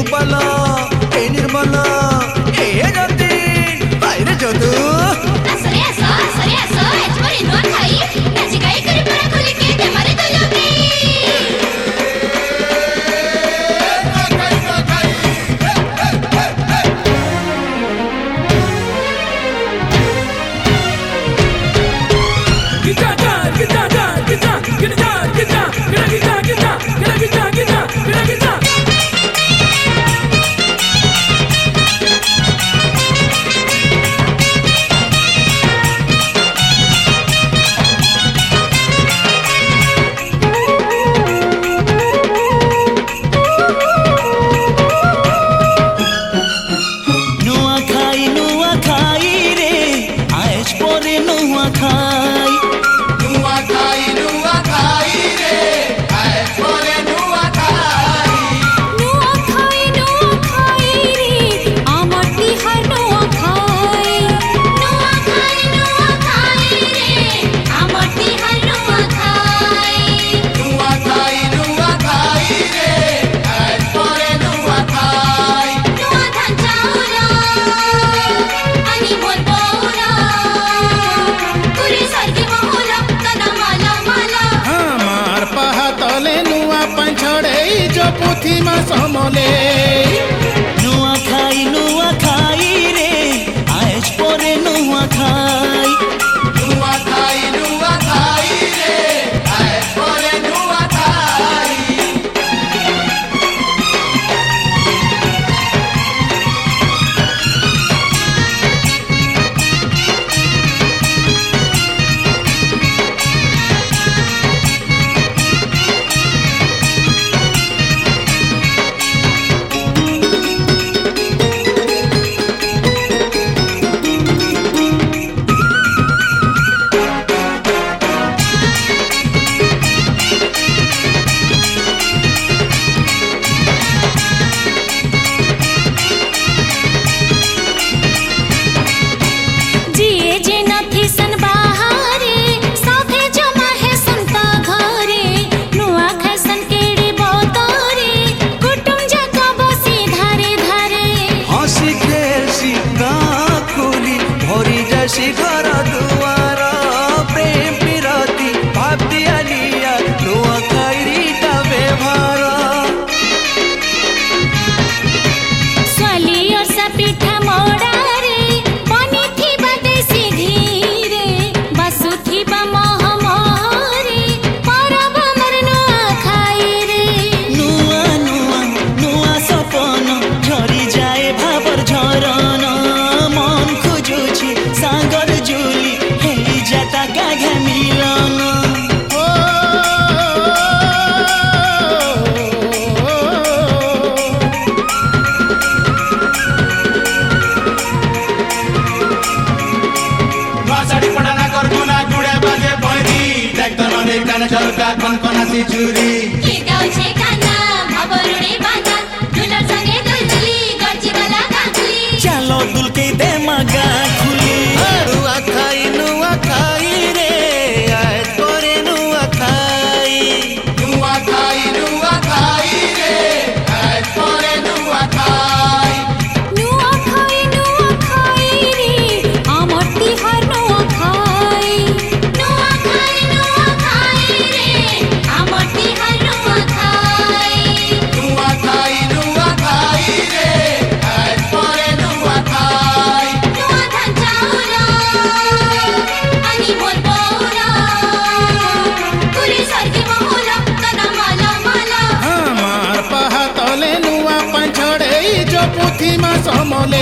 निर्मला ए जति बाहिर जदु सरे आसो एचमरी नुआ खाई नाची गाई करी परा खोली के ते मारे तो लोगे पुथिमा समले नुआ खाई रे आएज परे नुआ खाई रे आएज परे नुआ खाई घर दुआर प्रेम पिरती भाव दिया नुआ खाई व्यवहार स्वाली और सा पिठा मोड़ा रे बनी थी बदेसी धीरे बसु थी बमह मोरे परब मर नुआ खाई रे नुआ सपन झरी जाए भाबर झरन मन खोजुछि सागर जुली हेली जाता गाघा मिलन साड़ी पड़ाना कर गुना गुड़े बाजे भरी देख तो नने कान झलका कन कनासी चूरी के गाउँ छे खाना भबरुडे बाना दुलर संगे दुलदुली गर्जी गला काकुली चलो दुल के दे मगा खुली नुआ खाई रे आएज परे नुआ खाई रे आएज परे नुआ खाई नुआ खाई रे आमर तिहार नुआ खाई रे आमर तिहार नुआ खाई रे आएज परे नुआ खाई नुआ धान चाउरा अनि मोर बौरा कुरी सर्गी बहुला तना माला हमार पहा तले नुआ पंछड़े जो पुथिमा समले